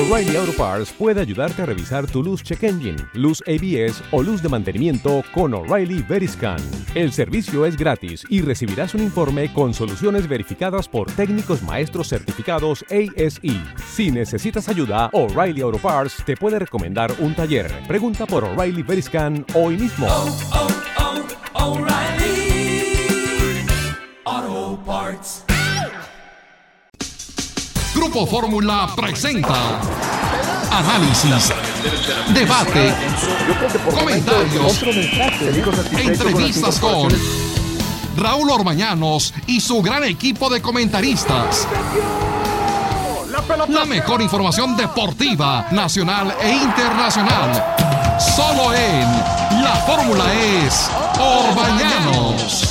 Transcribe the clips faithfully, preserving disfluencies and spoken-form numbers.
O'Reilly Auto Parts puede ayudarte a revisar tu luz check engine, luz A B S o luz de mantenimiento con O'Reilly Veriscan. El servicio es gratis y recibirás un informe con soluciones verificadas por técnicos maestros certificados A S E. Si necesitas ayuda, O'Reilly Auto Parts te puede recomendar un taller. Pregunta por O'Reilly Veriscan hoy mismo. Oh, oh, oh, O'Reilly Auto Parts. Grupo Fórmula presenta análisis, debate, comentarios, entrevistas con Raúl Orbañanos y su gran equipo de comentaristas. La mejor información deportiva, nacional e internacional. Solo en La Fórmula es Orbañanos.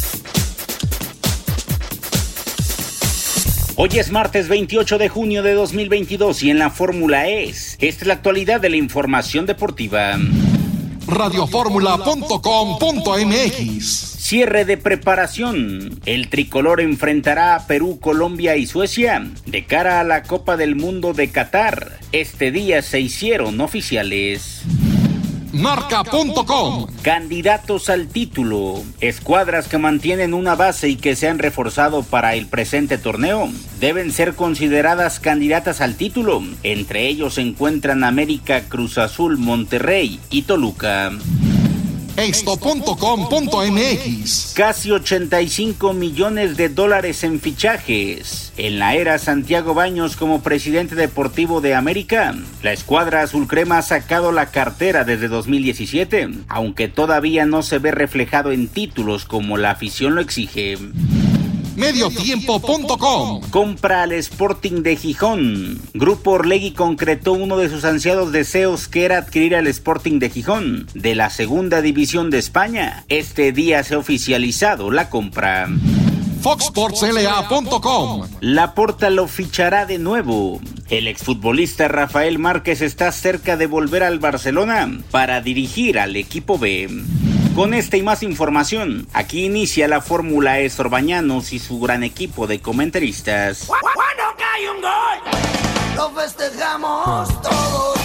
Hoy es martes veintiocho de junio de dos mil veintidós y en la Fórmula es. Esta es la actualidad de la información deportiva. radio fórmula punto com punto m x. Cierre de preparación. El tricolor enfrentará a Perú, Colombia y Suecia de cara a la Copa del Mundo de Qatar. Este día se hicieron oficiales. marca punto com. Candidatos al título. Escuadras que mantienen una base y que se han reforzado para el presente torneo deben ser consideradas candidatas al título. Entre ellos se encuentran América, Cruz Azul, Monterrey y Toluca. esto punto com punto m x. Casi ochenta y cinco millones de dólares en fichajes. En la era Santiago Baños como presidente deportivo de América, la escuadra azulcrema ha sacado la cartera desde dos mil diecisiete, aunque todavía no se ve reflejado en títulos como la afición lo exige. medio tiempo punto com. Compra al Sporting de Gijón. Grupo Orlegui concretó uno de sus ansiados deseos, que era adquirir al Sporting de Gijón de la segunda división de España. Este día se ha oficializado la compra. fox sports l a punto com. Laporta lo fichará de nuevo. El exfutbolista Rafael Márquez está cerca de volver al Barcelona para dirigir al equipo B. Con esta y más información, aquí inicia la Fórmula es Orbañanos y su gran equipo de comentaristas. Cuando cae un gol, lo festejamos todos,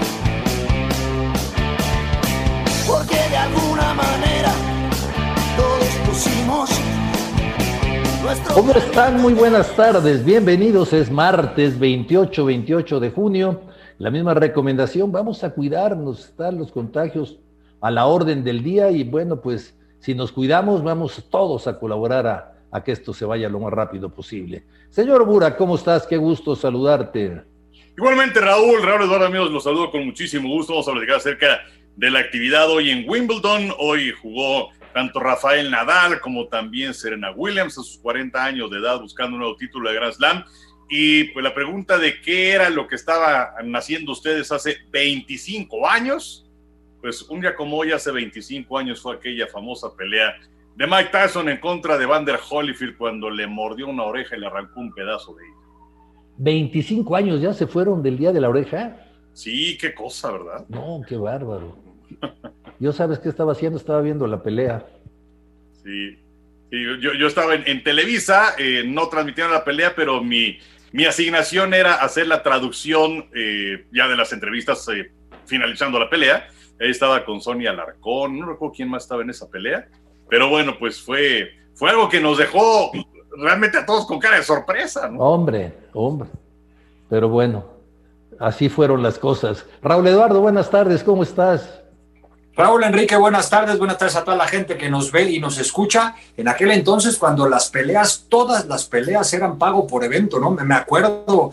porque de alguna manera todos pusimos nuestro... ¿Cómo están? Muy buenas tardes, bienvenidos. Es martes veintiocho, veintiocho de junio. La misma recomendación, vamos a cuidarnos, están los contagios a la orden del día y bueno, pues si nos cuidamos vamos todos a colaborar a, a que esto se vaya lo más rápido posible. Señor Bura, ¿cómo estás? Qué gusto saludarte. Igualmente, Raúl, Raúl Eduardo, amigos, los saludo con muchísimo gusto. Vamos a platicar acerca de la actividad hoy en Wimbledon. Hoy jugó tanto Rafael Nadal como también Serena Williams a sus cuarenta años de edad buscando un nuevo título de Grand Slam. Y pues la pregunta de qué era lo que estaban haciendo ustedes hace veinticinco años... Pues un día como hoy, hace veinticinco años, fue aquella famosa pelea de Mike Tyson en contra de Evander Holyfield cuando le mordió una oreja y le arrancó un pedazo de ella. ¿veinticinco años ya se fueron del día de la oreja? Sí, qué cosa, ¿verdad? No, qué bárbaro. Yo, ¿sabes qué estaba haciendo? Estaba viendo la pelea. Sí, sí yo, yo estaba en, en Televisa, eh, no transmitieron la pelea, pero mi, mi asignación era hacer la traducción eh, ya de las entrevistas eh, finalizando la pelea. Ahí estaba con Sonia Alarcón, no recuerdo quién más estaba en esa pelea, pero bueno, pues fue, fue algo que nos dejó realmente a todos con cara de sorpresa, ¿no? Hombre, hombre, pero bueno, así fueron las cosas. Raúl Eduardo, buenas tardes, ¿cómo estás? Raúl Enrique, buenas tardes, buenas tardes a toda la gente que nos ve y nos escucha. En aquel entonces, cuando las peleas, todas las peleas eran pago por evento, ¿no? Me, me acuerdo...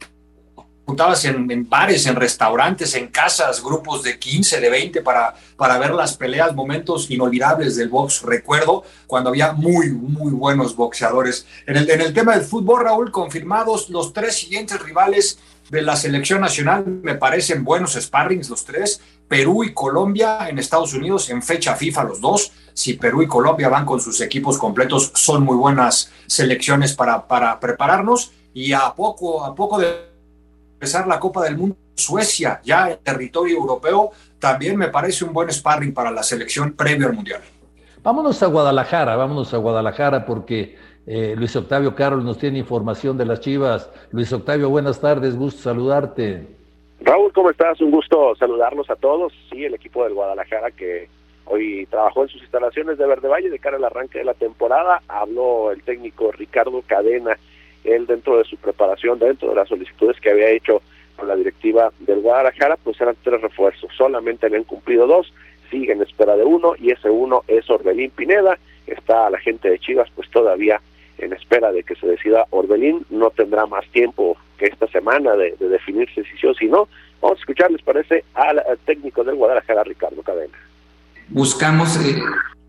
juntabas en, en bares, en restaurantes, en casas, grupos de quince, de veinte para, para ver las peleas, momentos inolvidables del box. Recuerdo cuando había muy, muy buenos boxeadores. En el, en el tema del fútbol, Raúl, confirmados los tres siguientes rivales de la selección nacional, me parecen buenos sparrings los tres. Perú y Colombia en Estados Unidos en fecha FIFA los dos. Si Perú y Colombia van con sus equipos completos, son muy buenas selecciones para, para prepararnos. Y a poco, a poco de empezar la Copa del Mundo, Suecia, ya en territorio europeo, también me parece un buen sparring para la selección previo al Mundial. Vámonos a Guadalajara, vámonos a Guadalajara porque Eh, Luis Octavio Carlos nos tiene información de las Chivas. Luis Octavio, buenas tardes, gusto saludarte. Raúl, ¿cómo estás? Un gusto saludarlos a todos. Sí, el equipo del Guadalajara que hoy trabajó en sus instalaciones de Verde Valle de cara al arranque de la temporada. Habló el técnico Ricardo Cadena, él dentro de su preparación, dentro de las solicitudes que había hecho con la directiva del Guadalajara, pues eran tres refuerzos. Solamente le han cumplido dos, sigue en espera de uno, y ese uno es Orbelín Pineda. Está la gente de Chivas pues todavía en espera de que se decida Orbelín. No tendrá más tiempo que esta semana de, de definirse si sí o si no. Vamos a escuchar, les parece, al, al técnico del Guadalajara, Ricardo Cadena. Buscamos eh,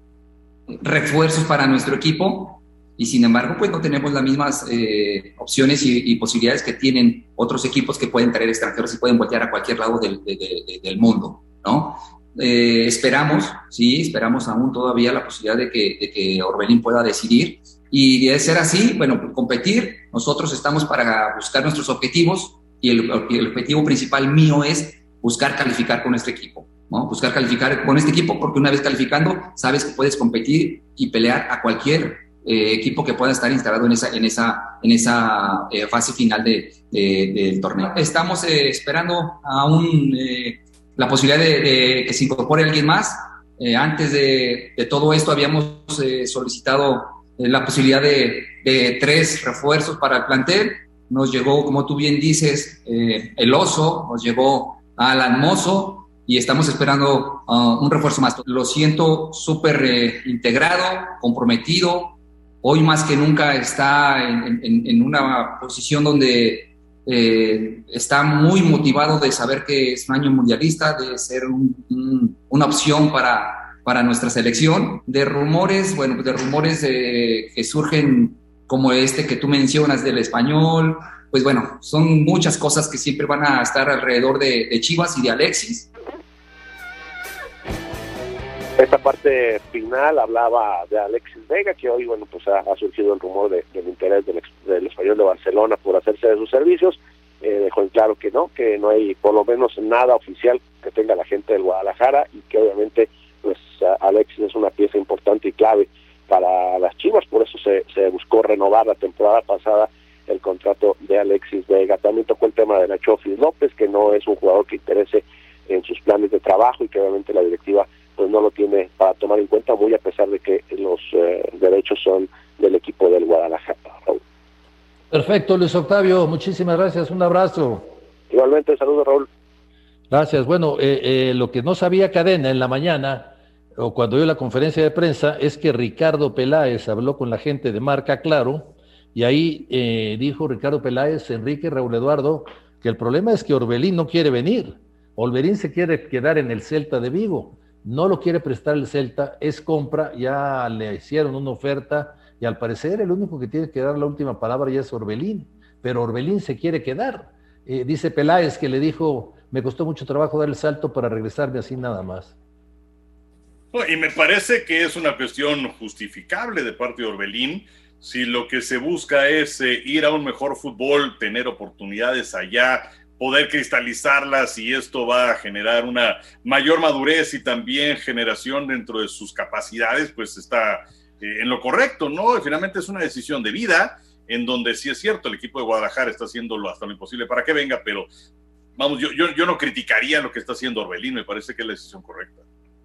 refuerzos para nuestro equipo y sin embargo pues no tenemos las mismas eh, opciones y, y posibilidades que tienen otros equipos que pueden traer extranjeros y pueden voltear a cualquier lado del, de, de, del mundo, ¿no? Eh, esperamos, sí, esperamos aún todavía la posibilidad de que, de que Orbelín pueda decidir, y de ser así, bueno, competir. Nosotros estamos para buscar nuestros objetivos, y el, el objetivo principal mío es buscar calificar con nuestro equipo, ¿no? Buscar calificar con este equipo, porque una vez calificando sabes que puedes competir y pelear a cualquier eh, equipo que pueda estar instalado en esa, en esa, en esa eh, fase final de, de, del torneo. Estamos eh, esperando aún eh, la posibilidad de, de que se incorpore alguien más. Eh, antes de, de todo esto habíamos eh, solicitado eh, la posibilidad de, de tres refuerzos para el plantel. Nos llegó, como tú bien dices, eh, el Oso, nos llegó Alan Mozo, y estamos esperando uh, un refuerzo más. Lo siento súper eh, integrado, comprometido. Hoy más que nunca está en, en, en una posición donde Eh, está muy motivado de saber que es un año mundialista, de ser un, un, una opción para, para nuestra selección. De rumores, bueno, de rumores de, que surgen como este que tú mencionas del Español, pues bueno, son muchas cosas que siempre van a estar alrededor de, de Chivas y de Alexis. Esta parte final hablaba de Alexis Vega, que hoy, bueno, pues ha, ha surgido el rumor de, del interés del, del Español de Barcelona por hacerse de sus servicios. Eh, dejó en claro que no, que no hay por lo menos nada oficial que tenga la gente del Guadalajara, y que obviamente pues Alexis es una pieza importante y clave para las Chivas. Por eso se, se buscó renovar la temporada pasada el contrato de Alexis Vega. También tocó el tema de Nacho Fis López, que no es un jugador que interese en sus planes de trabajo, y que obviamente la directiva pues no lo tiene para tomar en cuenta, muy a pesar de que los eh, derechos son del equipo del Guadalajara. Raúl. Perfecto, Luis Octavio, muchísimas gracias, un abrazo. Igualmente, saludos, Raúl. Gracias. Bueno, eh, eh, lo que no sabía Cadena en la mañana, o cuando dio la conferencia de prensa, es que Ricardo Peláez habló con la gente de Marca Claro, y ahí eh, dijo Ricardo Peláez, Enrique, Raúl Eduardo, que el problema es que Orbelín no quiere venir. Orbelín se quiere quedar en el Celta de Vigo. No lo quiere prestar el Celta, es compra, ya le hicieron una oferta, y al parecer el único que tiene que dar la última palabra ya es Orbelín, pero Orbelín se quiere quedar. Eh, dice Peláez que le dijo, me costó mucho trabajo dar el salto para regresarme así nada más. Y me parece que es una cuestión justificable de parte de Orbelín. Si lo que se busca es eh, ir a un mejor fútbol, tener oportunidades allá, poder cristalizarlas, y esto va a generar una mayor madurez y también generación dentro de sus capacidades, pues está eh, en lo correcto, ¿no? Y finalmente es una decisión de vida, en donde sí es cierto, el equipo de Guadalajara está haciendo hasta lo imposible para que venga, pero vamos, yo, yo, yo no criticaría lo que está haciendo Orbelín, me parece que es la decisión correcta.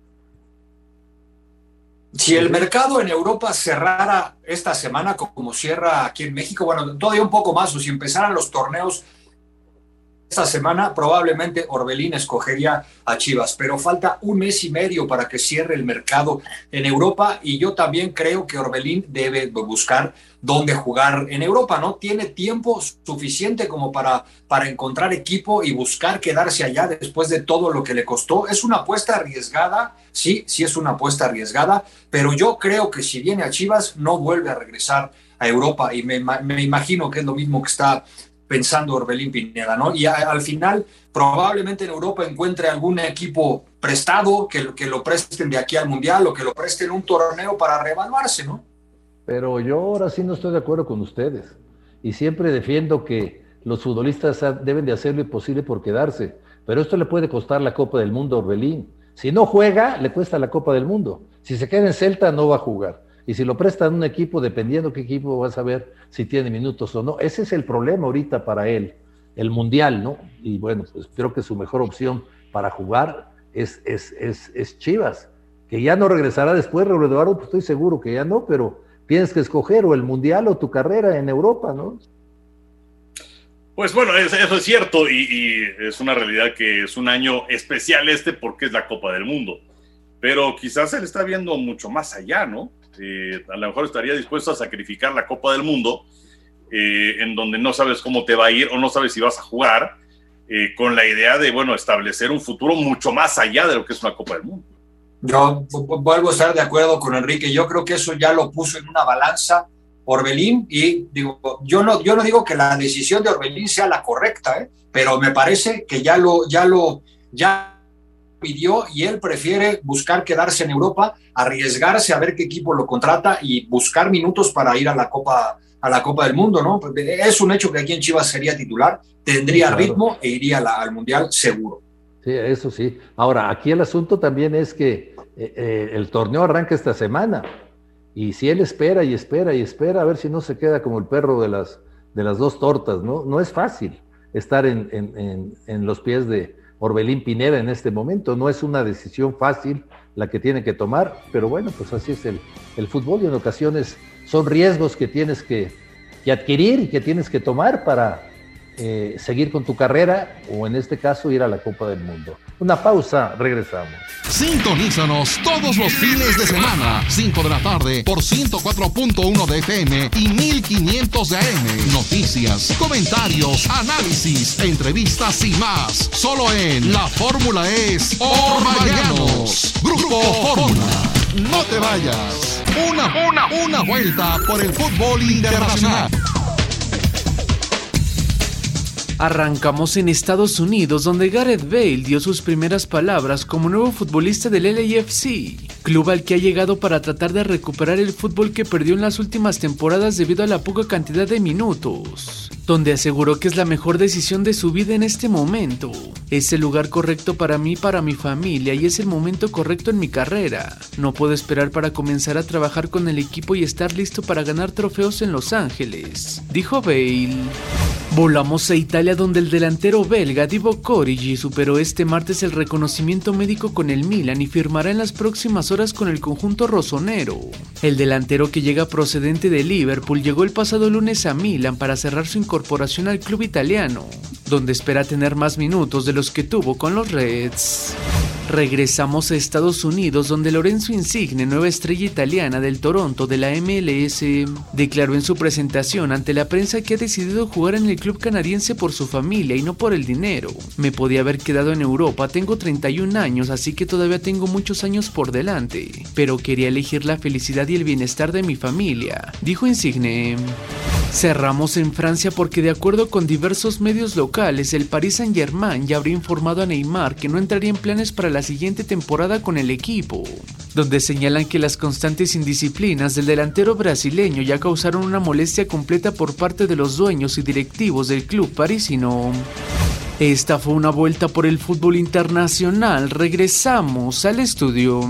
Si el mercado en Europa cerrara esta semana como cierra aquí en México, bueno, todavía un poco más, o si empezaran los torneos esta semana, probablemente Orbelín escogería a Chivas, pero falta un mes y medio para que cierre el mercado en Europa, y yo también creo que Orbelín debe buscar dónde jugar en Europa, ¿no? Tiene tiempo suficiente como para, para encontrar equipo y buscar quedarse allá después de todo lo que le costó. Es una apuesta arriesgada, sí, sí es una apuesta arriesgada, pero yo creo que si viene a Chivas no vuelve a regresar a Europa, y me, me imagino que es lo mismo que está pensando Orbelín Pineda, ¿no? Y a, al final probablemente en Europa encuentre algún equipo prestado que, que lo presten de aquí al Mundial, o que lo presten un torneo para reevaluarse, ¿no? Pero yo ahora sí no estoy de acuerdo con ustedes, y siempre defiendo que los futbolistas deben de hacer lo imposible por quedarse, pero esto le puede costar la Copa del Mundo a Orbelín. Si no juega, le cuesta la Copa del Mundo. Si se queda en Celta, no va a jugar. Y si lo prestan a un equipo, dependiendo qué equipo, vas a ver si tiene minutos o no. Ese es el problema ahorita para él, el Mundial, ¿no? Y bueno, pues creo que su mejor opción para jugar es, es, es, es Chivas, que ya no regresará después, Raúl Eduardo, pues estoy seguro que ya no, pero tienes que escoger o el Mundial o tu carrera en Europa, ¿no? Pues bueno, eso es cierto y, y es una realidad que es un año especial este porque es la Copa del Mundo, pero quizás él está viendo mucho más allá, ¿no? Eh, a lo mejor estaría dispuesto a sacrificar la Copa del Mundo, eh, en donde no sabes cómo te va a ir o no sabes si vas a jugar, eh, con la idea de, bueno, establecer un futuro mucho más allá de lo que es una Copa del Mundo. Yo vuelvo a estar de acuerdo con Enrique, yo creo que eso ya lo puso en una balanza Orbelín y digo, yo no, yo no digo que la decisión de Orbelín sea la correcta, ¿eh? Pero me parece que ya lo, ya lo, ya pidió y él prefiere buscar quedarse en Europa, arriesgarse a ver qué equipo lo contrata y buscar minutos para ir a la Copa, a la Copa del Mundo, ¿no? Es un hecho que aquí en Chivas sería titular, tendría claro. ritmo e iría a la, al Mundial seguro. Sí, eso sí. Ahora, aquí el asunto también es que eh, eh, el torneo arranca esta semana y si él espera y espera y espera a ver si no se queda como el perro de las, de las dos tortas, ¿no? No es fácil estar en, en, en, en los pies de Orbelín Pineda en este momento, no es una decisión fácil la que tiene que tomar, pero bueno, pues así es el, el fútbol y en ocasiones son riesgos que tienes que, que adquirir y que tienes que tomar para eh, seguir con tu carrera o en este caso ir a la Copa del Mundo. Una pausa, regresamos. Sintonízanos todos los fines de semana, cinco de la tarde por ciento cuatro punto uno de F M y mil quinientos de A M. Noticias, comentarios, análisis, entrevistas y más. Solo en La Fórmula es Orbañanos. Grupo Fórmula. No te vayas. Una, una, una vuelta por el fútbol internacional. Arrancamos en Estados Unidos, donde Gareth Bale dio sus primeras palabras como nuevo futbolista del L A F C, club al que ha llegado para tratar de recuperar el fútbol que perdió en las últimas temporadas debido a la poca cantidad de minutos, donde aseguró que es la mejor decisión de su vida en este momento. Es el lugar correcto para mí, para mi familia, y es el momento correcto en mi carrera. No puedo esperar para comenzar a trabajar con el equipo y estar listo para ganar trofeos en Los Ángeles, dijo Bale. Volamos a Italia, donde el delantero belga Divock Origi superó este martes el reconocimiento médico con el Milan y firmará en las próximas horas con el conjunto rosonero. El delantero, que llega procedente de Liverpool, llegó el pasado lunes a Milan para cerrar su incorporación al club italiano, donde espera tener más minutos de los que tuvo con los Reds. Regresamos a Estados Unidos, donde Lorenzo Insigne, nueva estrella italiana del Toronto de la M L S, declaró en su presentación ante la prensa que ha decidido jugar en el club canadiense por su familia y no por el dinero. Me podía haber quedado en Europa, tengo treinta y un años, así que todavía tengo muchos años por delante, pero quería elegir la felicidad y el bienestar de mi familia, dijo Insigne. Cerramos en Francia porque, de acuerdo con diversos medios locales, el Paris Saint-Germain ya habría informado a Neymar que no entraría en planes para la siguiente temporada con el equipo, donde señalan que las constantes indisciplinas del delantero brasileño ya causaron una molestia completa por parte de los dueños y directivos del club parisino. Esta fue una vuelta por el fútbol internacional. Regresamos al estudio.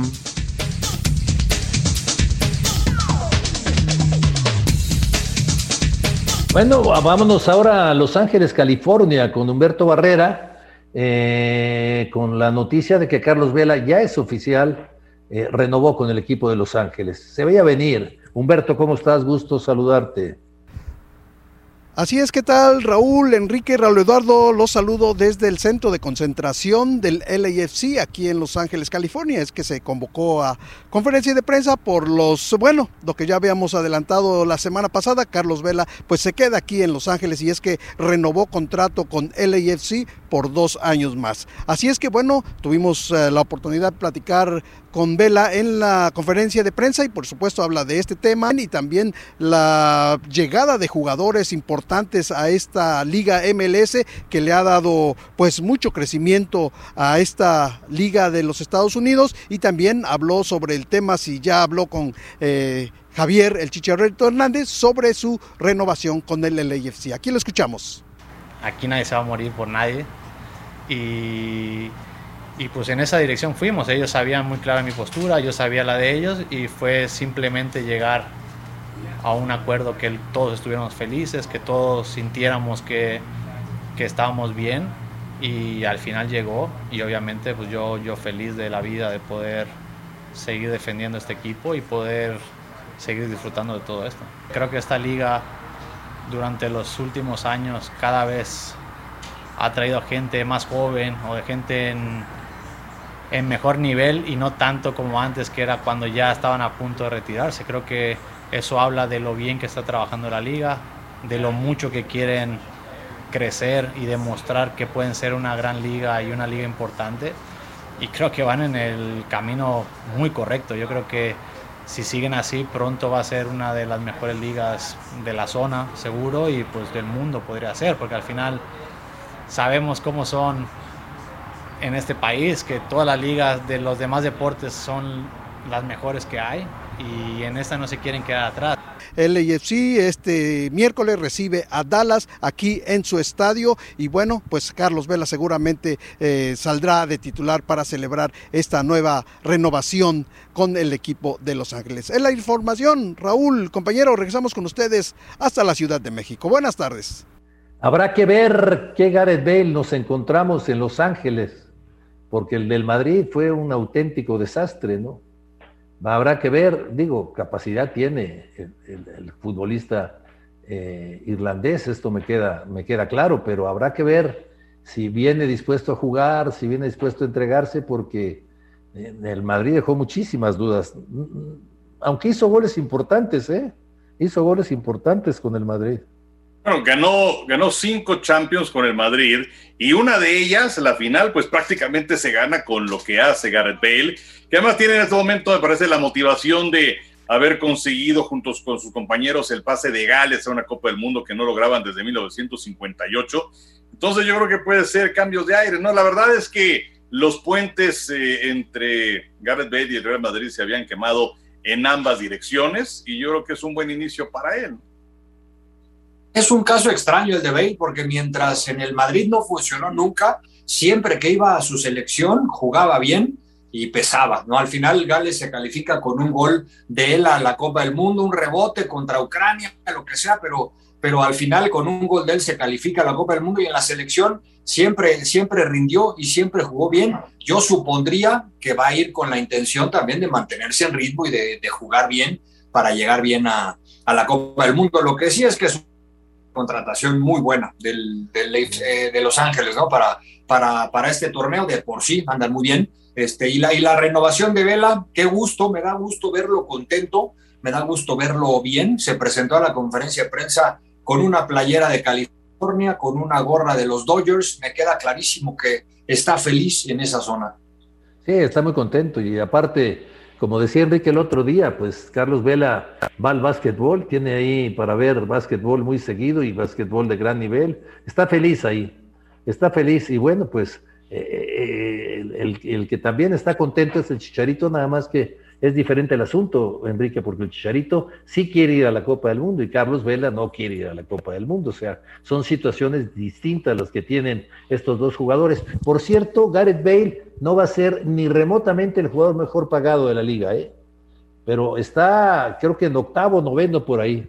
Bueno, vámonos ahora a Los Ángeles, California, con Humberto Barrera, eh, con la noticia de que Carlos Vela ya es oficial, eh, renovó con el equipo de Los Ángeles. Se veía venir. Humberto, ¿cómo estás? Gusto saludarte. Así es, ¿qué tal? Raúl, Enrique, Raúl Eduardo, los saludo desde el centro de concentración del L A F C aquí en Los Ángeles, California. Es que se convocó a conferencia de prensa por los, bueno, lo que ya habíamos adelantado la semana pasada. Carlos Vela pues se queda aquí en Los Ángeles y es que renovó contrato con L A F C por dos años más. Así es que bueno, tuvimos uh, la oportunidad de platicar con Vela en la conferencia de prensa y por supuesto habla de este tema y también la llegada de jugadores importantes a esta Liga M L S que le ha dado pues mucho crecimiento a esta Liga de los Estados Unidos, y también habló sobre el tema, si ya habló con eh, Javier el Chicharito Hernández sobre su renovación con el L A F C. Aquí lo escuchamos. Aquí nadie se va a morir por nadie y y pues en esa dirección fuimos. Ellos sabían muy clara mi postura, yo sabía la de ellos, y fue simplemente llegar a un acuerdo que todos estuviéramos felices, que todos sintiéramos que, que estábamos bien, y al final llegó, y obviamente pues yo, yo feliz de la vida de poder seguir defendiendo este equipo y poder seguir disfrutando de todo esto. Creo que esta liga durante los últimos años cada vez ha traído gente más joven o de gente en, en mejor nivel, y no tanto como antes, que era cuando ya estaban a punto de retirarse. Creo que eso habla de lo bien que está trabajando la liga, de lo mucho que quieren crecer y demostrar que pueden ser una gran liga y una liga importante, y creo que van en el camino muy correcto. Yo creo que si siguen así, pronto va a ser una de las mejores ligas de la zona, seguro, y pues del mundo podría ser, porque al final sabemos cómo son en este país, que todas las ligas de los demás deportes son las mejores que hay, y en esta no se quieren quedar atrás. El A F C este miércoles recibe a Dallas aquí en su estadio, y bueno, pues Carlos Vela seguramente eh, saldrá de titular para celebrar esta nueva renovación con el equipo de Los Ángeles. Es la información, Raúl, compañero, regresamos con ustedes hasta la Ciudad de México. Buenas tardes. Habrá que ver qué Gareth Bale nos encontramos en Los Ángeles, porque el del Madrid fue un auténtico desastre, ¿no? Habrá que ver, digo, capacidad tiene el, el, el futbolista eh, irlandés, esto me queda, me queda claro, pero habrá que ver si viene dispuesto a jugar, si viene dispuesto a entregarse, porque el Madrid dejó muchísimas dudas, aunque hizo goles importantes, ¿eh? Hizo goles importantes con el Madrid. Bueno, ganó, ganó cinco Champions con el Madrid, y una de ellas, la final, pues prácticamente se gana con lo que hace Gareth Bale, que además tiene en este momento, me parece, la motivación de haber conseguido juntos con sus compañeros el pase de Gales a una Copa del Mundo que no lograban desde mil novecientos cincuenta y ocho. Entonces yo creo que puede ser cambios de aire, ¿no? La verdad es que los puentes eh, entre Gareth Bale y el Real Madrid se habían quemado en ambas direcciones, y yo creo que es un buen inicio para él. Es un caso extraño el de Bale, porque mientras en el Madrid no funcionó nunca, siempre que iba a su selección jugaba bien y pesaba, ¿no? Al final Gales se califica con un gol de él a la Copa del Mundo, un rebote contra Ucrania, lo que sea, pero, pero al final con un gol de él se califica a la Copa del Mundo, y en la selección siempre, siempre rindió y siempre jugó bien. Yo supondría que va a ir con la intención también de mantenerse en ritmo y de, de jugar bien para llegar bien a, a la Copa del Mundo. Lo que sí es que es contratación muy buena del, del, eh, de Los Ángeles, ¿no? Para, para, para este torneo, de por sí andan muy bien. Este, y, la, y la renovación de Vela, qué gusto, me da gusto verlo contento, me da gusto verlo bien. Se presentó a la conferencia de prensa con una playera de California, con una gorra de los Dodgers. Me queda clarísimo que está feliz en esa zona. Sí, está muy contento, y aparte, como decía Enrique el otro día, pues Carlos Vela va al básquetbol, tiene ahí para ver básquetbol muy seguido y básquetbol de gran nivel, está feliz ahí, está feliz, y bueno, pues eh, el, el, el que también está contento es el Chicharito, nada más que es diferente el asunto, Enrique, porque el Chicharito sí quiere ir a la Copa del Mundo y Carlos Vela no quiere ir a la Copa del Mundo, o sea, son situaciones distintas las que tienen estos dos jugadores. Por cierto, Gareth Bale no va a ser ni remotamente el jugador mejor pagado de la liga, ¿eh? Pero está, creo que en octavo, noveno por ahí.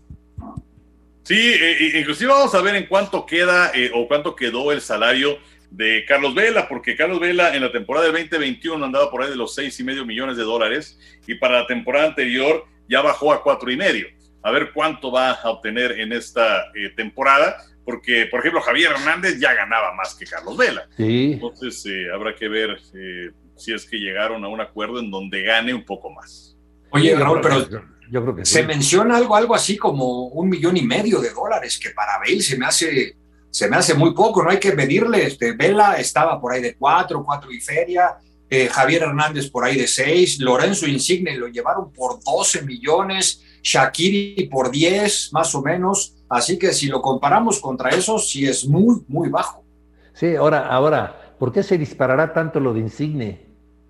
Sí, eh, inclusive vamos a ver en cuánto queda eh, o cuánto quedó el salario de Carlos Vela, porque Carlos Vela en la temporada del veinte veintiuno andaba por ahí de los seis y medio millones de dólares, y para la temporada anterior ya bajó a cuatro y medio. A ver cuánto va a obtener en esta eh, temporada, porque, por ejemplo, Javier Hernández ya ganaba más que Carlos Vela. Sí. Entonces eh, habrá que ver eh, si es que llegaron a un acuerdo en donde gane un poco más. Oye, Raúl, pero yo, yo creo que sí. Se menciona algo, algo así como un millón y medio de dólares, que para Bale se me hace, se me hace muy poco, no hay que medirle. Este, Vela estaba por ahí de cuatro, cuatro y feria, eh, Javier Hernández por ahí de seis, Lorenzo Insigne lo llevaron por doce millones, Shaqiri por diez, más o menos, así que si lo comparamos contra esos, sí es muy, muy bajo. Sí, ahora, ahora, ¿por qué se disparará tanto lo de Insigne?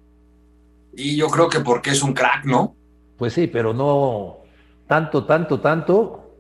Y yo creo que porque es un crack, ¿no? Pues sí, pero no tanto, tanto, tanto.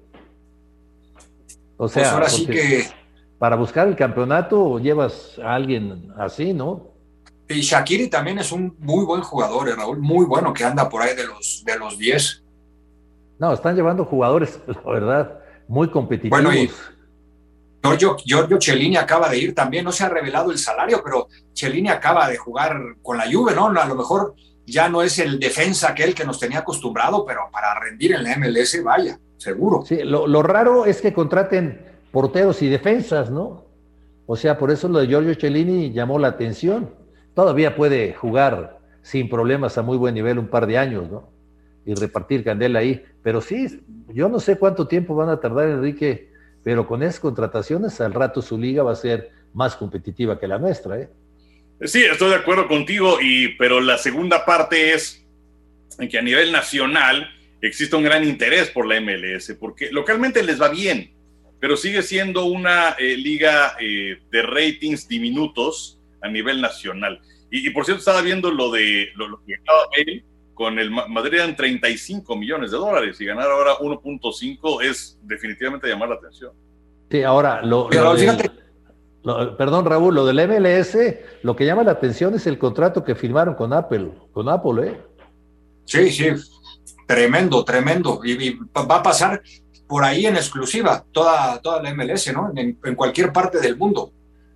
O sea, pues ahora sí que para buscar el campeonato llevas a alguien así, ¿no? Y Shaqiri también es un muy buen jugador, eh, Raúl, muy bueno, que anda por ahí de los de los diez. No, están llevando jugadores, la verdad, muy competitivos. Bueno, y Giorgio, Giorgio Chiellini acaba de ir también, no se ha revelado el salario, pero Chiellini acaba de jugar con la Juve, ¿no? A lo mejor ya no es el defensa aquel que nos tenía acostumbrado, pero para rendir en la M L S, vaya, seguro. Sí, lo, lo raro es que contraten porteros y defensas, ¿no? O sea, por eso lo de Giorgio Chiellini llamó la atención. Todavía puede jugar sin problemas a muy buen nivel un par de años, ¿no? Y repartir candela ahí. Pero sí, yo no sé cuánto tiempo van a tardar, Enrique, pero con esas contrataciones al rato su liga va a ser más competitiva que la nuestra, ¿eh? Sí, estoy de acuerdo contigo, y, pero la segunda parte es en que a nivel nacional existe un gran interés por la M L S, porque localmente les va bien, pero sigue siendo una eh, liga eh, de ratings diminutos a nivel nacional. Y, y por cierto, estaba viendo lo de lo, lo que ganaba Bale con el Madrid, eran treinta y cinco millones de dólares, y ganar ahora uno punto cinco es definitivamente llamar la atención. Sí, ahora, lo, pero lo fíjate. del, lo, perdón, Raúl, lo del M L S, lo que llama la atención es el contrato que firmaron con Apple, con Apple, ¿eh? Sí, sí, tremendo, tremendo. Y, y va a pasar por ahí en exclusiva toda, toda la M L S, ¿no? En, en cualquier parte del mundo.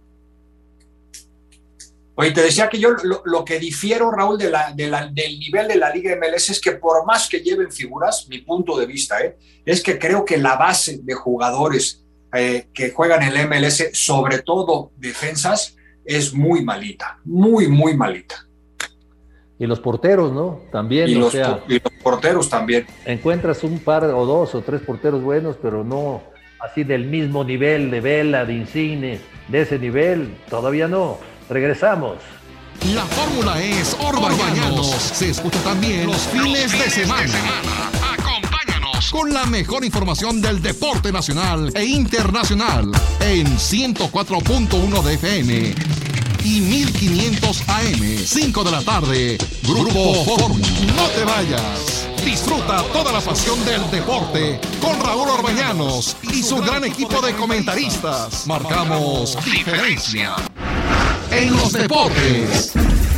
Oye, te decía que yo lo, lo que difiero, Raúl, de la, de la, del nivel de la Liga M L S es que por más que lleven figuras, mi punto de vista, ¿eh? es que creo que la base de jugadores eh, que juegan en la M L S, sobre todo defensas, es muy malita, muy, muy malita. Y los porteros, ¿no? También, y, o los, sea, y los porteros también. Encuentras un par o dos o tres porteros buenos, pero no así del mismo nivel de Vela, de Insigne, de ese nivel, todavía no. Regresamos. La fórmula es Orbañanos. Se escucha también los fines de semana. Acompáñanos con la mejor información del deporte nacional e internacional en ciento cuatro punto uno de F M y mil quinientos A M, cinco de la tarde. Grupo Fórmula. No te vayas. Disfruta toda la pasión del deporte con Raúl Orbañanos y su gran equipo de comentaristas. Marcamos diferencia en los deportes.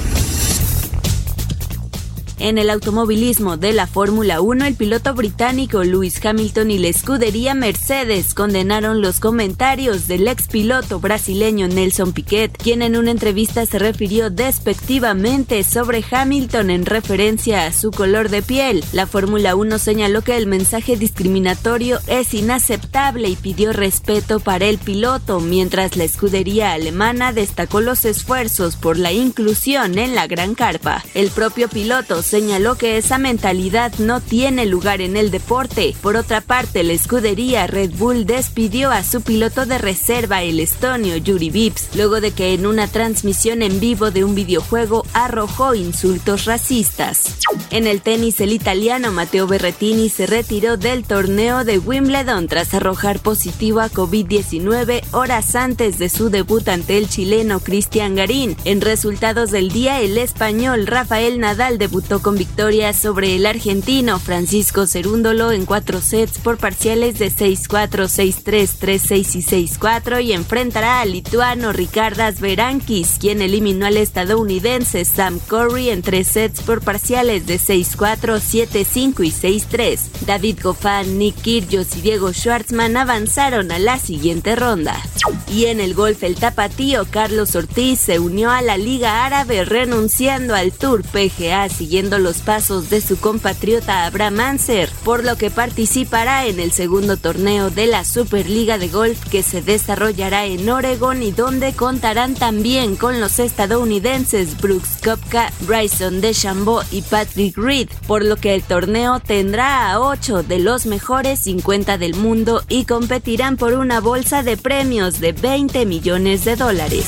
En el automovilismo de la Fórmula uno, el piloto británico Lewis Hamilton y la escudería Mercedes condenaron los comentarios del expiloto brasileño Nelson Piquet, quien en una entrevista se refirió despectivamente sobre Hamilton en referencia a su color de piel. La Fórmula uno señaló que el mensaje discriminatorio es inaceptable y pidió respeto para el piloto, mientras la escudería alemana destacó los esfuerzos por la inclusión en la gran carpa. El propio piloto señaló que esa mentalidad no tiene lugar en el deporte. Por otra parte, la escudería Red Bull despidió a su piloto de reserva, el estonio Juri Vips, luego de que en una transmisión en vivo de un videojuego arrojó insultos racistas. En el tenis, el italiano Matteo Berrettini se retiró del torneo de Wimbledon tras arrojar positivo a COVID diecinueve horas antes de su debut ante el chileno Cristian Garín. En resultados del día, el español Rafael Nadal debutó con victoria sobre el argentino Francisco Cerúndolo en cuatro sets por parciales de seis cuatro, seis tres, tres seis y seis cuatro, y enfrentará al lituano Ricardas Berankis, quien eliminó al estadounidense Sam Curry en tres sets por parciales de seis cuatro, siete cinco y seis tres. David Goffin, Nick Kyrgios y Diego Schwartzman avanzaron a la siguiente ronda. Y en el golf, el tapatío Carlos Ortiz se unió a la Liga Árabe renunciando al Tour P G A siguiendo los pasos de su compatriota Abraham Ancer, por lo que participará en el segundo torneo de la Superliga de Golf que se desarrollará en Oregón y donde contarán también con los estadounidenses Brooks Koepka, Bryson DeChambeau y Patrick Reed, por lo que el torneo tendrá a ocho de los mejores cincuenta del mundo y competirán por una bolsa de premios de veinte millones de dólares.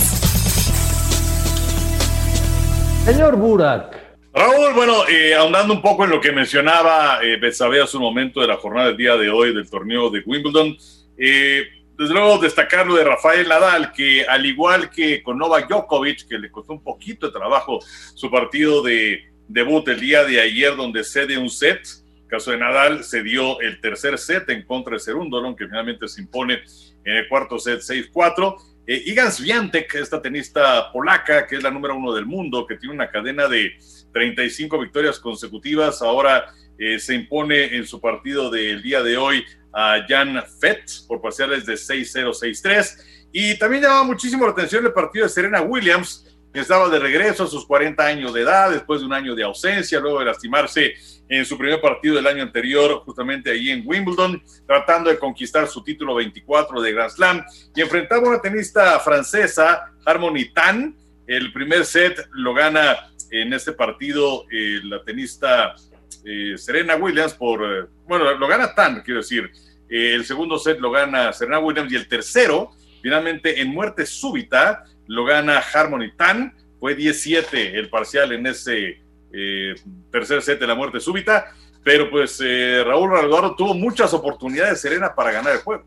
Señor Burak. Raúl, bueno, eh, ahondando un poco en lo que mencionaba eh, Betsabe hace un momento de la jornada del día de hoy del torneo de Wimbledon, eh, desde luego destacar lo de Rafael Nadal, que al igual que con Novak Djokovic, que le costó un poquito de trabajo su partido de debut el día de ayer, donde cede un set. En el caso de Nadal, se dio el tercer set en contra de Cerúndolo, que finalmente se impone en el cuarto set seis cuatro. Eh, Iga Świątek, esta tenista polaca, que es la número uno del mundo, que tiene una cadena de treinta y cinco victorias consecutivas, ahora eh, se impone en su partido del día de hoy a Jan Fett por parciales de seis cero, seis tres. Y también llamaba muchísimo la atención el partido de Serena Williams, que estaba de regreso a sus cuarenta años de edad, después de un año de ausencia, luego de lastimarse en su primer partido del año anterior, justamente allí en Wimbledon, tratando de conquistar su título veinticuatro de Grand Slam, y enfrentaba a una tenista francesa, Harmony Tan. El primer set lo gana en este partido eh, la tenista eh, Serena Williams por, eh, bueno, lo gana Tan, quiero decir, eh, el segundo set lo gana Serena Williams, y el tercero, finalmente en muerte súbita, lo gana Harmony Tan. Fue diez siete el parcial en ese eh, tercer set de la muerte súbita, pero pues eh, Raúl Eduardo tuvo muchas oportunidades Serena para ganar el juego.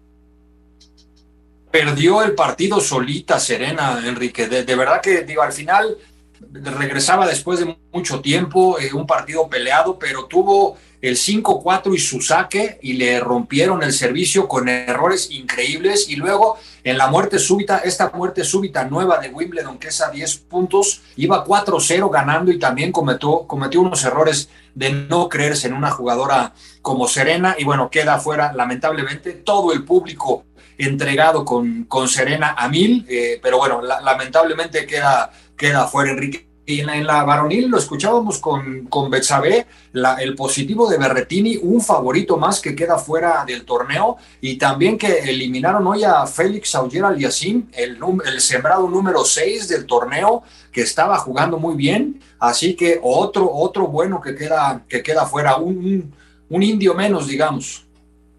Perdió el partido solita Serena, Enrique, de, de verdad que digo, al final regresaba después de mucho tiempo, eh, un partido peleado, pero tuvo el cinco cuatro y su saque y le rompieron el servicio con errores increíbles, y luego en la muerte súbita, esta muerte súbita nueva de Wimbledon, que es a diez puntos, iba cuatro cero ganando y también cometió, cometió unos errores de no creerse en una jugadora como Serena, y bueno, queda fuera lamentablemente, todo el público entregado con, con Serena a mil, eh, pero bueno, la, lamentablemente queda, queda fuera, Enrique. Y en la, en la varonil lo escuchábamos con, con Betsabé, la, el positivo de Berrettini, un favorito más que queda fuera del torneo, y también que eliminaron hoy a Félix Auger-Aliassime, el, el sembrado número seis del torneo, que estaba jugando muy bien, así que otro, otro bueno que queda, que queda fuera, un, un, un indio menos, digamos.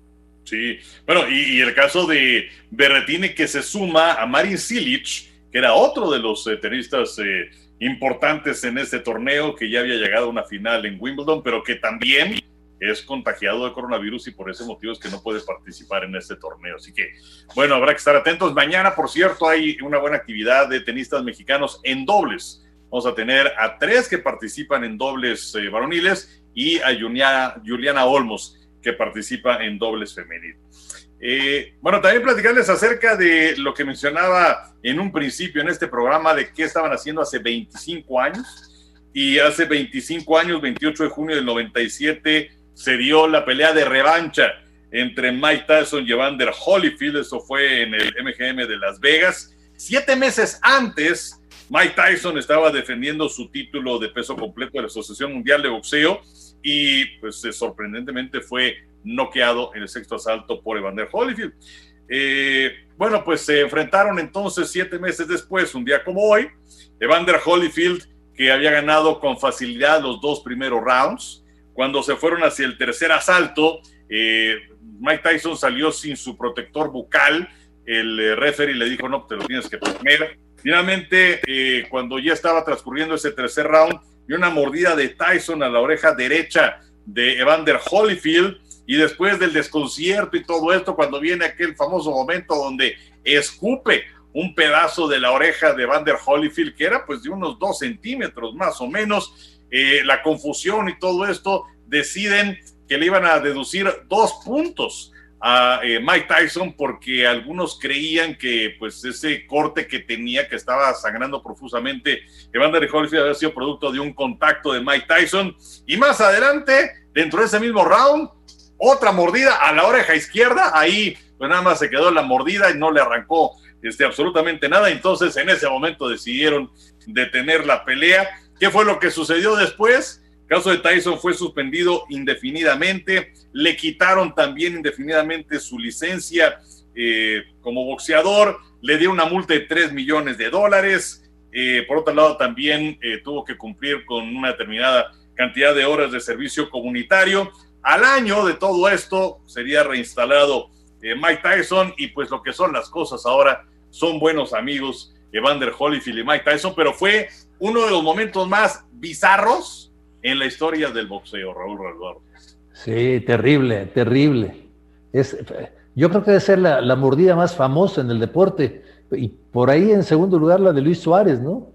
Sí, bueno, y, y el caso de Berrettini, que se suma a Marin Cilic, que era otro de los eh, tenistas eh, importantes en este torneo, que ya había llegado a una final en Wimbledon, pero que también es contagiado de coronavirus y por ese motivo es que no puede participar en este torneo. Así que, bueno, habrá que estar atentos. Mañana, por cierto, hay una buena actividad de tenistas mexicanos en dobles. Vamos a tener a tres que participan en dobles eh, varoniles y a Juliana, Juliana Olmos, que participa en dobles femenil. Eh, bueno, también platicarles acerca de lo que mencionaba en un principio en este programa, de qué estaban haciendo hace veinticinco años, y hace veinticinco años, veintiocho de junio del noventa y siete, se dio la pelea de revancha entre Mike Tyson y Evander Holyfield. Eso fue en el M G M de Las Vegas. Siete meses antes, Mike Tyson estaba defendiendo su título de peso completo de la Asociación Mundial de Boxeo, y pues sorprendentemente fue noqueado en el sexto asalto por Evander Holyfield. Eh, bueno, pues se enfrentaron entonces siete meses después, un día como hoy. Evander Holyfield, que había ganado con facilidad los dos primeros rounds, cuando se fueron hacia el tercer asalto, eh, Mike Tyson salió sin su protector bucal. El eh, referee le dijo, no, te lo tienes que poner. Finalmente, eh, cuando ya estaba transcurriendo ese tercer round, y una mordida de Tyson a la oreja derecha de Evander Holyfield, y después del desconcierto y todo esto, cuando viene aquel famoso momento donde escupe un pedazo de la oreja de Evander Holyfield, que era pues de unos dos centímetros más o menos, eh, la confusión y todo esto, deciden que le iban a deducir dos puntos a eh, Mike Tyson, porque algunos creían que pues ese corte que tenía, que estaba sangrando profusamente Evander Holyfield, había sido producto de un contacto de Mike Tyson. Y más adelante, dentro de ese mismo round, otra mordida a la oreja izquierda. Ahí pues nada más se quedó la mordida y no le arrancó este, absolutamente nada. Entonces en ese momento decidieron detener la pelea. ¿Qué fue lo que sucedió después? El caso de Tyson fue suspendido indefinidamente, le quitaron también indefinidamente su licencia eh, como boxeador, le dio una multa de tres millones de dólares, eh, por otro lado también eh, tuvo que cumplir con una determinada cantidad de horas de servicio comunitario. Al año de todo esto sería reinstalado eh, Mike Tyson, y pues lo que son las cosas ahora, son buenos amigos Evander Holyfield y Mike Tyson, pero fue uno de los momentos más bizarros en la historia del boxeo, Raúl Eduardo. Sí, terrible, terrible. Es, yo creo que debe ser la, la mordida más famosa en el deporte, y por ahí en segundo lugar la de Luis Suárez, ¿no?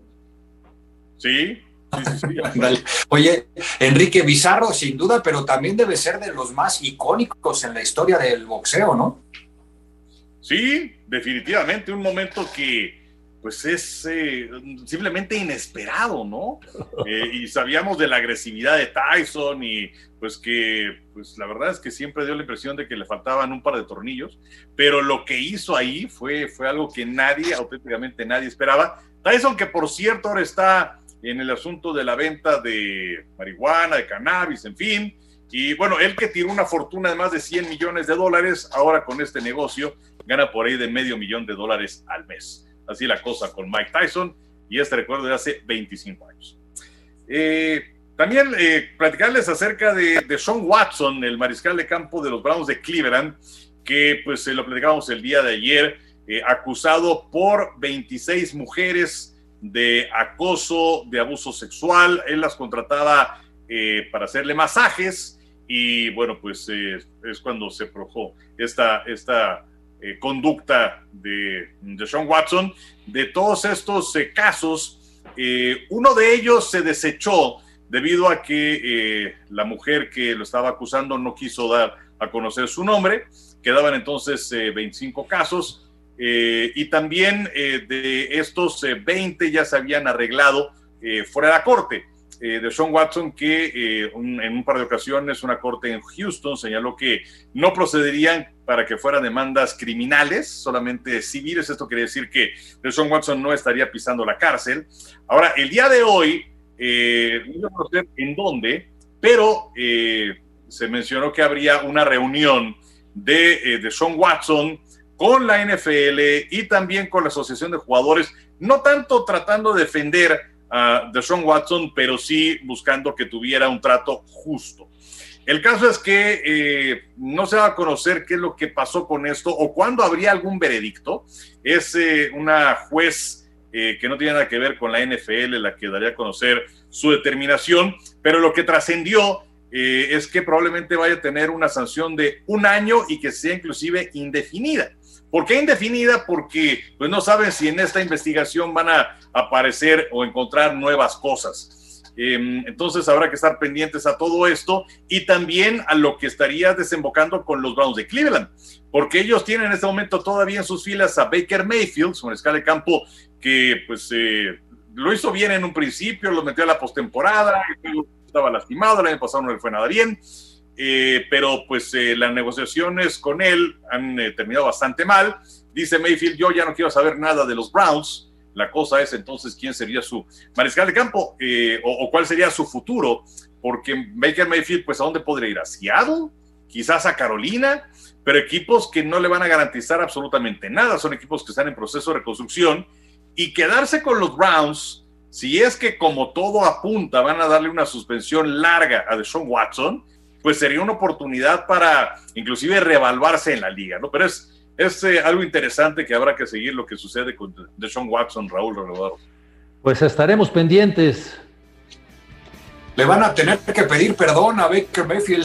Sí, sí, sí, sí. Oye, Enrique, bizarro sin duda, pero también debe ser de los más icónicos en la historia del boxeo, ¿no? Sí, definitivamente un momento que pues es eh, simplemente inesperado, ¿no? Eh, y sabíamos de la agresividad de Tyson y pues que, pues la verdad es que siempre dio la impresión de que le faltaban un par de tornillos, pero lo que hizo ahí fue, fue algo que nadie, auténticamente nadie esperaba. Tyson, que por cierto ahora está en el asunto de la venta de marihuana, de cannabis, en fin, y bueno, él que tiró una fortuna de más de cien millones de dólares, ahora con este negocio gana por ahí de medio millón de dólares al mes. Así la cosa con Mike Tyson, y este recuerdo de hace veinticinco años. Eh, también eh, platicarles acerca de, de Sean Watson, el mariscal de campo de los Browns de Cleveland, que pues eh, lo platicamos el día de ayer, eh, acusado por veintiséis mujeres de acoso, de abuso sexual. Él las contrataba eh, para hacerle masajes, y bueno, pues eh, es cuando se produjo esta... esta Eh, conducta de, de Sean Watson. De todos estos eh, casos, eh, uno de ellos se desechó debido a que eh, la mujer que lo estaba acusando no quiso dar a conocer su nombre. Quedaban entonces eh, veinticinco casos, eh, y también eh, de estos eh, veinte ya se habían arreglado eh, fuera de la corte. Eh, de Sean Watson, que eh, un, en un par de ocasiones una corte en Houston señaló que no procederían para que fueran demandas criminales, solamente civiles. Esto quiere decir que de Sean Watson no estaría pisando la cárcel. Ahora, el día de hoy, eh, no sé en dónde, pero eh, se mencionó que habría una reunión de, eh, de Sean Watson con la N F L y también con la Asociación de Jugadores, no tanto tratando de defender Uh, de Sean Watson, pero sí buscando que tuviera un trato justo. El caso es que eh, no se va a conocer qué es lo que pasó con esto o cuándo habría algún veredicto. Es eh, una juez eh, que no tiene nada que ver con la N F L la que daría a conocer su determinación, pero lo que trascendió eh, es que probablemente vaya a tener una sanción de un año y que sea inclusive indefinida. ¿Por qué indefinida? Porque pues no saben si en esta investigación van a aparecer o encontrar nuevas cosas. Eh, entonces habrá que estar pendientes a todo esto y también a lo que estaría desembocando con los Browns de Cleveland, porque ellos tienen en este momento todavía en sus filas a Baker Mayfield, su mariscal de campo, que pues eh, lo hizo bien en un principio, lo metió a la postemporada, estaba lastimado, el año pasado no le fue nada bien. Eh, pero pues eh, las negociaciones con él han eh, terminado bastante mal. Dice Mayfield: yo ya no quiero saber nada de los Browns. La cosa es entonces quién sería su mariscal de campo, eh, o, o cuál sería su futuro, porque Baker Mayfield, pues ¿a dónde podría ir? ¿A Seattle? Quizás a Carolina, pero equipos que no le van a garantizar absolutamente nada. Son equipos que están en proceso de reconstrucción, y quedarse con los Browns, si es que como todo apunta van a darle una suspensión larga a Deshaun Watson, pues sería una oportunidad para inclusive reevaluarse en la liga, ¿no? Pero es, es eh, algo interesante que habrá que seguir lo que sucede con Deshaun Watson, Raúl Rodríguez. Pues estaremos pendientes. Le van a tener que pedir perdón a Baker Mayfield.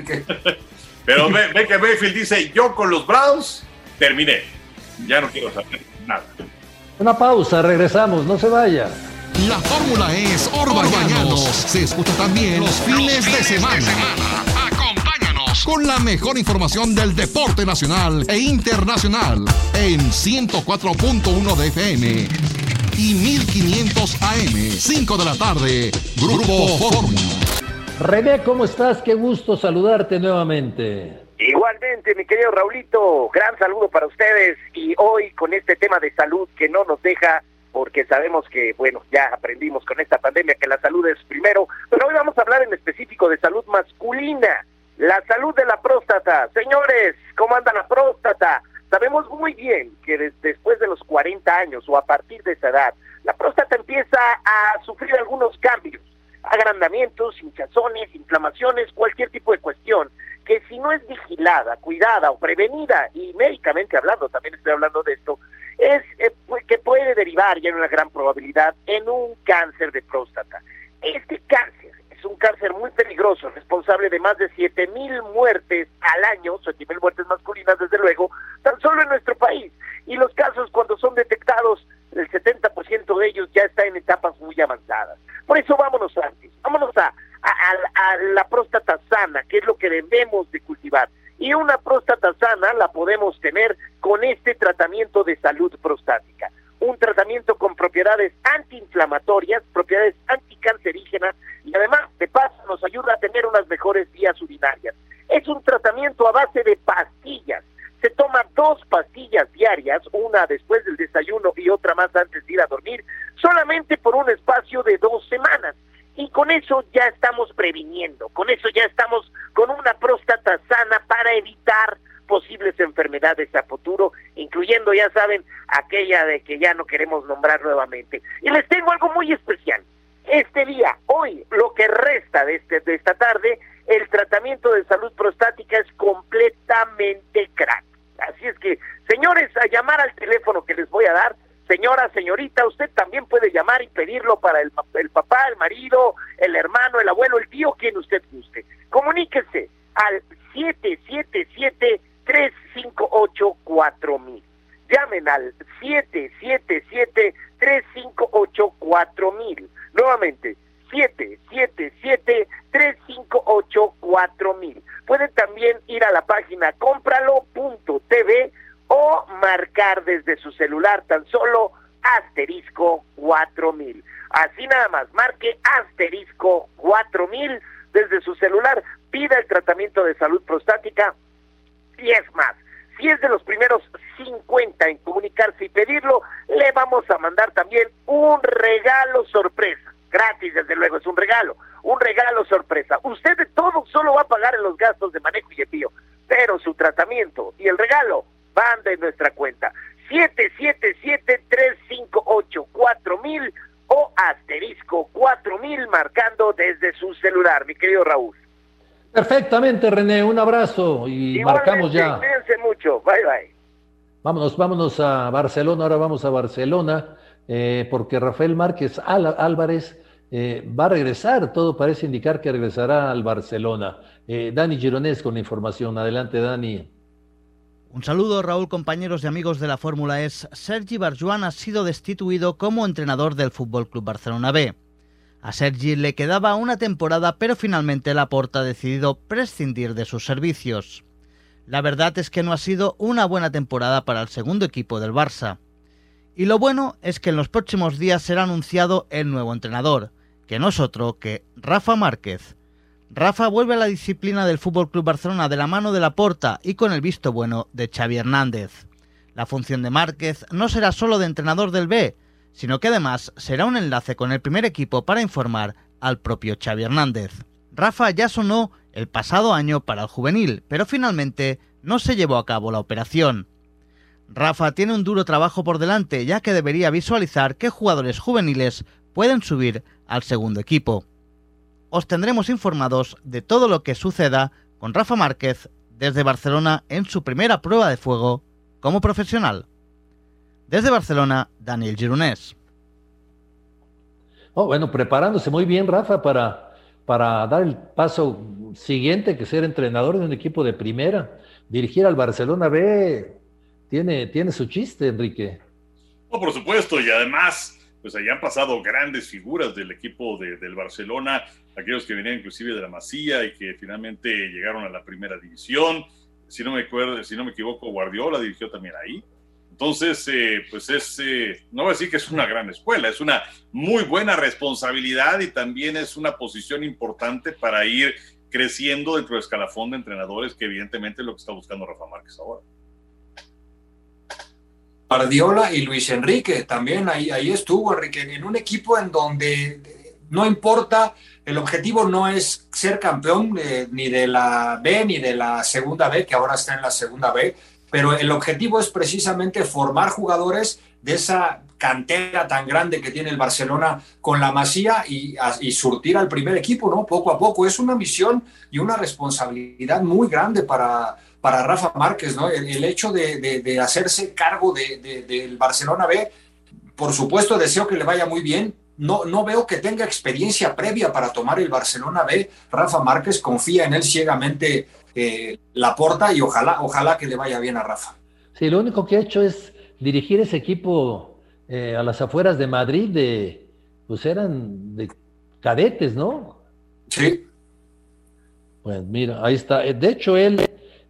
Pero Baker Mayfield dice: yo con los Browns terminé, ya no quiero saber nada. Una pausa, regresamos, no se vaya. La fórmula es Orbañanos. Se escucha también los fines de semana. Acompáñanos con la mejor información del deporte nacional e internacional en ciento cuatro punto uno de F M y mil quinientos A M, cinco de la tarde, Grupo Fórmula. René, ¿cómo estás? Qué gusto saludarte nuevamente. Igualmente, mi querido Raulito, gran saludo para ustedes, y hoy con este tema de salud que no nos deja, porque sabemos que, bueno, ya aprendimos con esta pandemia que la salud es primero, pero hoy vamos a hablar en específico de salud masculina, la salud de la próstata. Señores, ¿cómo anda la próstata? Sabemos muy bien que des- después de los cuarenta años o a partir de esa edad, la próstata empieza a sufrir algunos cambios, agrandamientos, hinchazones, inflamaciones, cualquier tipo de cuestión que si no es vigilada, cuidada o prevenida, y médicamente hablando, también estoy hablando de esto, es eh, que puede derivar ya en una gran probabilidad en un cáncer de próstata. Este cáncer es un cáncer muy peligroso, responsable de más de siete mil muertes al año, siete mil muertes masculinas desde luego, tan solo en nuestro país, y los casos cuando son detectados, el setenta por ciento de ellos ya está en etapas muy avanzadas. Por eso vámonos antes, vámonos a, a, a, a la próstata sana, que es lo que debemos de cultivar. Y una próstata sana la podemos tener con este tratamiento de salud prostática. Un tratamiento con propiedades antiinflamatorias, propiedades anticancerígenas y además, de paso, nos ayuda a tener unas mejores vías urinarias. Es un tratamiento a base de pastillas. Se toma dos pastillas diarias, una después del desayuno y otra más antes de ir a dormir, solamente por un espacio de dos semanas. Y con eso ya estamos previniendo, con eso ya estamos con una próstata sana para evitar posibles enfermedades a futuro, incluyendo, ya saben, aquella de que ya no queremos nombrar nuevamente. Y les tengo algo muy especial. Este día, hoy, lo que resta de, este, de esta tarde, el tratamiento de salud prostática es completamente crack. Así es que, señores, a llamar al teléfono que les voy a dar. Señora, señorita, usted también puede llamar y pedirlo para el, el papá, el marido, el hermano, el abuelo, el tío, quien usted guste. Comuníquese al siete siete siete, tres cinco ocho, cuatro mil. Llamen al siete siete siete, tres cinco ocho, cuatro mil. Nuevamente, siete siete siete, tres cinco ocho, cuatro mil. Pueden también ir a la página cómpralo punto t v o marcar desde su celular tan solo asterisco cuatro mil. Así nada más, marque asterisco cuatro mil desde su celular, pida el tratamiento de salud prostática y es más, si es de los primeros cincuenta en comunicarse y pedirlo, le vamos a mandar también un regalo sorpresa. Gratis, desde luego, es un regalo, un regalo sorpresa. Usted de todo solo va a pagar en los gastos de manejo y envío, pero su tratamiento y el regalo van de nuestra cuenta. siete siete siete, tres cinco ocho, cuatro mil o asterisco cuatro mil marcando desde su celular, mi querido Raúl. Perfectamente, René, un abrazo y Igualmente, marcamos ya. Cuídense mucho, bye bye. Vámonos, vámonos a Barcelona, ahora vamos a Barcelona, eh, porque Rafael Márquez Álvarez eh, va a regresar, todo parece indicar que regresará al Barcelona. Eh, Dani Gironés con la información, adelante Dani. Un saludo, Raúl, compañeros y amigos de la Fórmula E. Sergi Barjuan ha sido destituido como entrenador del F C Barcelona B. A Sergi le quedaba una temporada, pero finalmente Laporta ha decidido prescindir de sus servicios. La verdad es que no ha sido una buena temporada para el segundo equipo del Barça. Y lo bueno es que en los próximos días será anunciado el nuevo entrenador, que no es otro que Rafa Márquez. Rafa vuelve a la disciplina del F C Barcelona de la mano de Laporta y con el visto bueno de Xavi Hernández. La función de Márquez no será solo de entrenador del B, sino que además será un enlace con el primer equipo para informar al propio Xavi Hernández. Rafa ya sonó el pasado año para el juvenil, pero finalmente no se llevó a cabo la operación. Rafa tiene un duro trabajo por delante, ya que debería visualizar qué jugadores juveniles pueden subir al segundo equipo. Os tendremos informados de todo lo que suceda con Rafa Márquez desde Barcelona en su primera prueba de fuego como profesional. Desde Barcelona, Daniel Gironés. Oh, bueno, preparándose muy bien Rafa para, para dar el paso siguiente, que ser entrenador de un equipo de primera. Dirigir al Barcelona B tiene, tiene su chiste, Enrique. Oh, por supuesto, y además, pues allá han pasado grandes figuras del equipo de, del Barcelona, aquellos que venían inclusive de la Masía y que finalmente llegaron a la primera división. Si no me acuerdo, si no me equivoco, Guardiola dirigió también ahí. Entonces, eh, pues es, eh, no voy a decir que es una gran escuela, es una muy buena responsabilidad y también es una posición importante para ir creciendo dentro del escalafón de entrenadores, que evidentemente es lo que está buscando Rafa Márquez ahora. Guardiola y Luis Enrique también, ahí, ahí estuvo Enrique, en un equipo en donde no importa, el objetivo no es ser campeón eh, ni de la B ni de la segunda B, que ahora está en la segunda B, pero el objetivo es precisamente formar jugadores de esa cantera tan grande que tiene el Barcelona con la Masía y, y surtir al primer equipo, ¿no? Poco a poco. Es una misión y una responsabilidad muy grande para, para Rafa Márquez, ¿no? El, el hecho de, de, de hacerse cargo de, de, del Barcelona B, por supuesto deseo que le vaya muy bien. No, no veo que tenga experiencia previa para tomar el Barcelona B. Rafa Márquez confía en él ciegamente, eh, Laporta, y ojalá, ojalá que le vaya bien a Rafa. Sí, lo único que ha hecho es dirigir ese equipo eh, a las afueras de Madrid, de, pues eran de cadetes, ¿no? Sí. Pues mira, ahí está. De hecho, él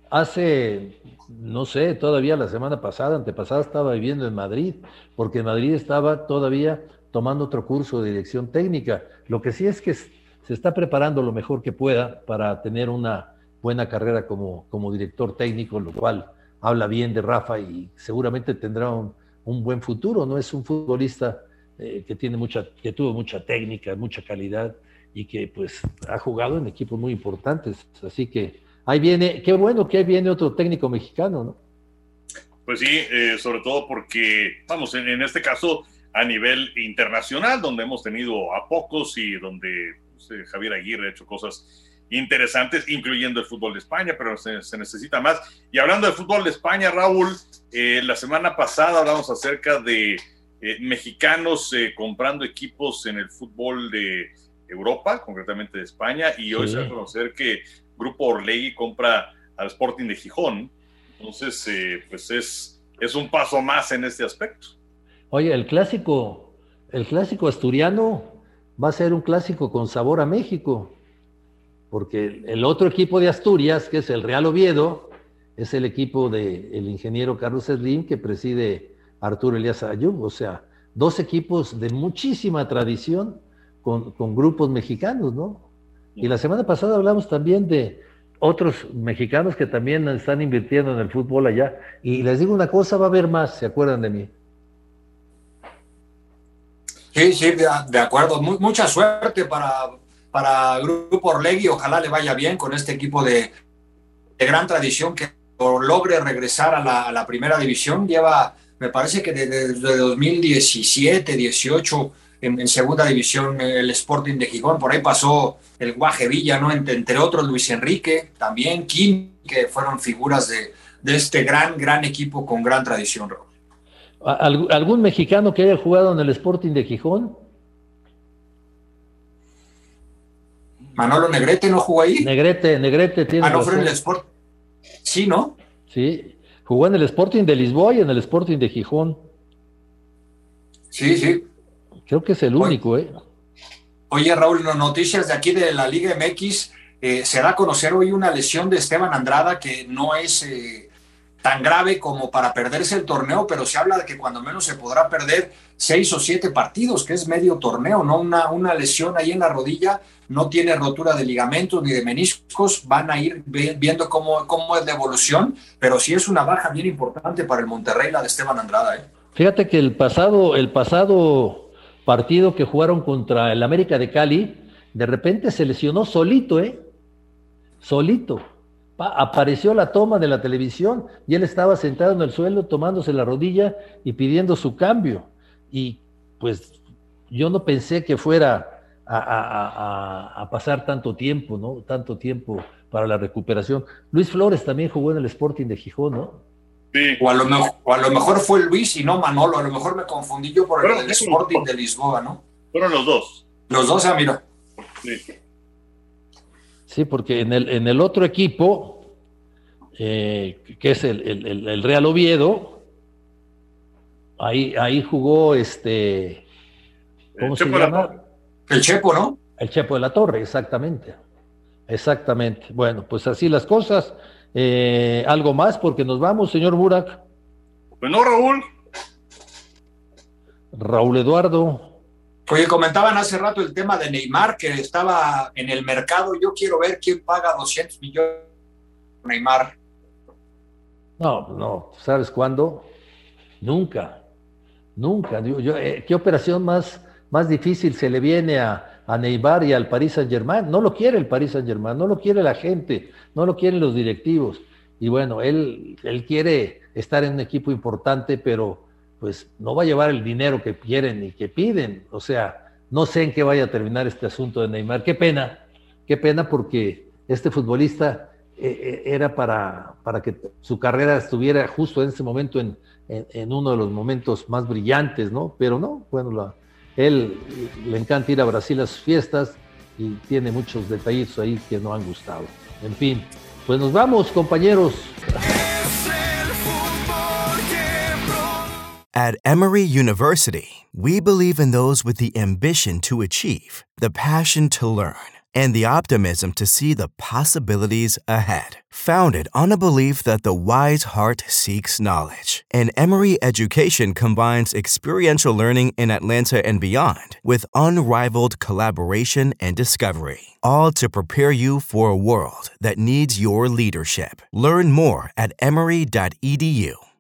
Hace, no sé, todavía la semana pasada, antepasada, estaba viviendo en Madrid, porque en Madrid estaba todavía tomando otro curso de dirección técnica. Lo que sí es que se está preparando lo mejor que pueda para tener una buena carrera como, como director técnico, lo cual habla bien de Rafa y seguramente tendrá un, un buen futuro, ¿no? Es un futbolista eh, que tiene mucha, que tuvo mucha técnica, mucha calidad y que pues ha jugado en equipos muy importantes. Así que ahí viene, qué bueno que ahí viene otro técnico mexicano, ¿no? Pues sí, eh, sobre todo porque, vamos, en, en este caso a nivel internacional, donde hemos tenido a pocos y donde pues, eh, Javier Aguirre ha hecho cosas interesantes, incluyendo el fútbol de España, pero se, se necesita más. Y hablando del fútbol de España, Raúl, eh, la semana pasada hablamos acerca de eh, mexicanos eh, comprando equipos en el fútbol de Europa, concretamente de España, y hoy sí. Se va a conocer que Grupo Orlegui compra al Sporting de Gijón. Entonces, eh, pues es, es un paso más en este aspecto. Oye, el clásico, el clásico asturiano va a ser un clásico con sabor a México, porque el otro equipo de Asturias, que es el Real Oviedo, es el equipo del ingeniero Carlos Slim, que preside Arturo Elías Ayub, o sea, dos equipos de muchísima tradición con, con grupos mexicanos, ¿no? Y la semana pasada hablamos también de otros mexicanos que también están invirtiendo en el fútbol allá, y les digo una cosa, va a haber más, ¿se acuerdan de mí? Sí, sí, de, de acuerdo. Muy, mucha suerte para, para Grupo Orlegui. Ojalá le vaya bien con este equipo de, de gran tradición que logre regresar a la, a la primera división. Lleva, me parece que desde, desde dos mil diecisiete, dieciocho en, en segunda división el Sporting de Gijón. Por ahí pasó el Guaje Villa, ¿no? Entre, entre otros Luis Enrique, también Kim, que fueron figuras de, de este gran, gran equipo con gran tradición, Raúl. ¿Algún mexicano que haya jugado en el Sporting de Gijón? Manolo Negrete no jugó ahí. Negrete, Negrete tiene. Ah, no, fue en el Sport. Sí, ¿no? Sí, jugó en el Sporting de Lisboa y en el Sporting de Gijón. Sí, sí. Creo que es el único, Oye, ¿eh? Oye, Raúl, noticias de aquí de la Liga M X. Eh, se da a conocer hoy una lesión de Esteban Andrada que no es eh, tan grave como para perderse el torneo, pero se habla de que cuando menos se podrá perder seis o siete partidos, que es medio torneo, ¿no? Una, una lesión ahí en la rodilla, no tiene rotura de ligamentos ni de meniscos, van a ir viendo cómo, cómo es la evolución, pero sí es una baja bien importante para el Monterrey, la de Esteban Andrada, ¿eh? Fíjate que el pasado, el pasado partido que jugaron contra el América de Cali, de repente se lesionó solito, ¿eh? Solito. Pa, apareció la toma de la televisión y él estaba sentado en el suelo tomándose la rodilla y pidiendo su cambio. Y pues yo no pensé que fuera a, a, a, a pasar tanto tiempo, ¿no? Tanto tiempo para la recuperación. Luis Flores también jugó en el Sporting de Gijón, ¿no? Sí. O, a lo mejor, o a lo mejor fue Luis y no Manolo, a lo mejor me confundí yo por el, el Sporting de Lisboa, ¿no? Fueron los dos. Los dos, ah, mira. Sí. Sí, porque en el, en el otro equipo, eh, que es el, el, el Real Oviedo, ahí, ahí jugó este, ¿cómo se llama? El Chepo, ¿no? El Chepo de la Torre, exactamente. Exactamente. Bueno, pues así las cosas. Eh, ¿Algo más? Porque nos vamos, señor Burak. Pues no, Raúl. Raúl Eduardo. Oye, comentaban hace rato el tema de Neymar, que estaba en el mercado. Yo quiero ver quién paga doscientos millones por Neymar. No, no, ¿sabes cuándo? Nunca, nunca. Yo, yo, eh, ¿qué operación más, más difícil se le viene a, a Neymar y al Paris Saint-Germain? No lo quiere el Paris Saint-Germain, no lo quiere la gente, no lo quieren los directivos. Y bueno, él, él quiere estar en un equipo importante, pero pues no va a llevar el dinero que quieren y que piden. O sea, no sé en qué vaya a terminar este asunto de Neymar. Qué pena, qué pena porque este futbolista eh, era para, para que su carrera estuviera justo en este momento en, en, en uno de los momentos más brillantes, ¿no? Pero no, bueno, la, él le encanta ir a Brasil a sus fiestas y tiene muchos detallitos ahí que no han gustado. En fin, pues nos vamos, compañeros. At Emory University, we believe in those with the ambition to achieve, the passion to learn, and the optimism to see the possibilities ahead. Founded on a belief that the wise heart seeks knowledge, and Emory Education combines experiential learning in Atlanta and beyond with unrivaled collaboration and discovery, all to prepare you for a world that needs your leadership. Learn more at emory dot e d u.